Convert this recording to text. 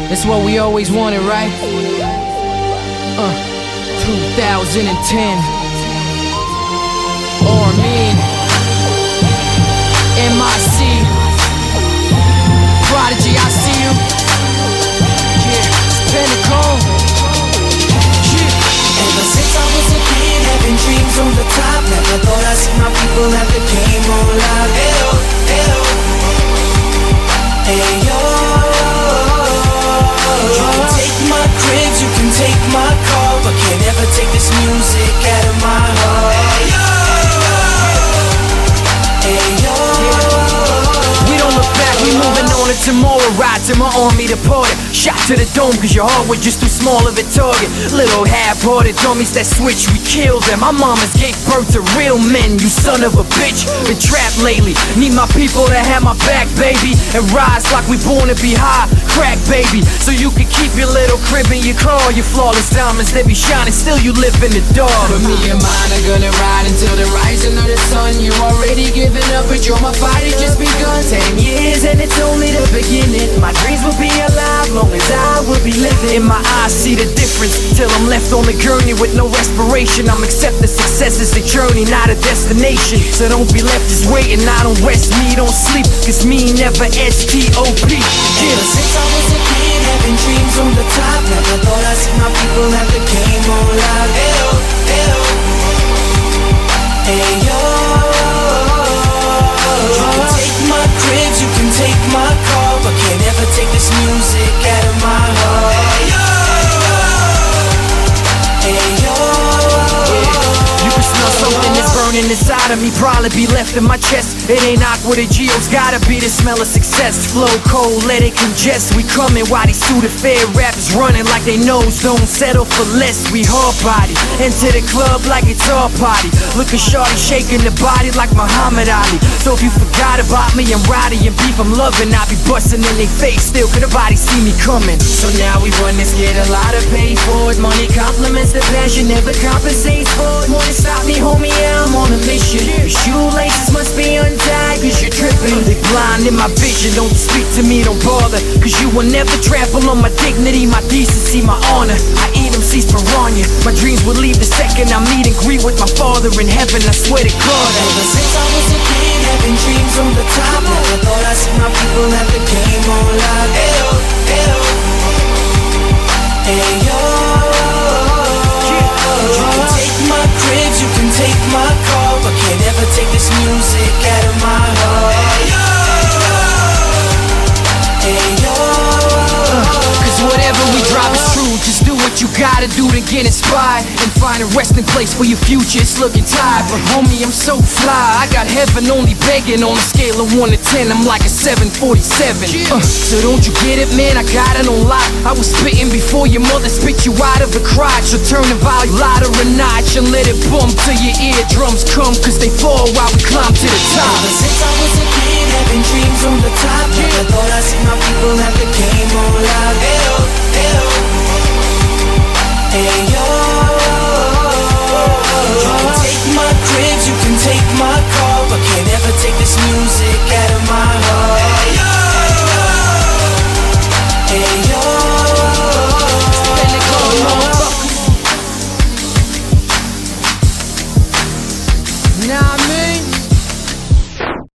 That's what we always wanted, right? 2010 Armin MIC Prodigy, I see you. Yeah, Pentacle. Yeah. Ever since I was a kid, having dreams on the top. Never thought I'd see my people at the game on live. Ayo, ayo, ayo. You can take my cribs, you can take my car, but can't ever take this music out of my heart. Ayo, ayo. We don't look back, we moving on to tomorrow. Ride to my army departed. Shot to the dome cause your heart was just too small of a target. Little half-hearted dummies that switch, we killed them. My mamas gave birth to real men, you son of a bitch. Been trapped lately, need my people to have my back, baby. And rise like we born to be high, crack, baby. So you can keep your little crib in your car. Your flawless diamonds, they be shining, still you live in the dark. But me and mine are gonna ride until the rising of the sun. You already given up, but you're my fight, it just begun. 10 years and it's only the beginning. My dreams will be alive long as I will be living. In my eyes see the difference till I'm left on the gurney with no respiration. I'm accepting success is a journey, not a destination. So don't be left just waiting, I don't rest, me don't sleep, cause me never S-T-O-P. Yeah. Ever since I was a kid, having dreams on the top. Never thought I'd see my people at the game on live. Ayo, ayo, ayo. You can take my cribs, you can take my car, but can't ever take this music out of my heart. Ayo, ayo. You can smell something that's burning inside of me, probably be left in my chest. It ain't awkward, a Geo's gotta be the smell of success. Flow cold, let it congest. We coming while these pseudo-fair rappers running like they nose don't settle for less. We hard body, enter the club like it's our party. Looking shorty, shaking the body like Muhammad Ali. So if you forgot about me, I'm Roddy and beef, I'm loving. I be busting in their face, still could nobody see me coming. So now we run this, get a lot of pay for it. Money compliments the passion, never compensates for it. Wanna stop me, homie, yeah, I'm on a mission. Your shoelaces must be untied, cause you're tripping. They blind in my vision, don't speak to me, don't bother, cause you will never trample on my dignity, my decency, my honor. I eat them seeds piranha. My dreams will leave the second I meet and greet with my father in heaven, I swear to God. Ever since I was a kid, having dreams on the top. Never thought I'd see my people at the game on live. Ayo, ayo, ayo. You can take my cribs, you can take my car, but can't ever take this music out of my heart. Ayo, ayo. Cause whatever we drop is true, just do what you gotta do to get inspired and find a resting place for your future. It's looking tired, but homie, I'm so fly. I got heaven only begging. On a scale of 1 to 10, I'm like a 747. So don't you get it, man? I got it on lock. I was spitting before your mother spit you out of the crotch. So turn the volume louder a notch and let it bump till your eardrums come, cause they fall while we climb to the top. Ever since I was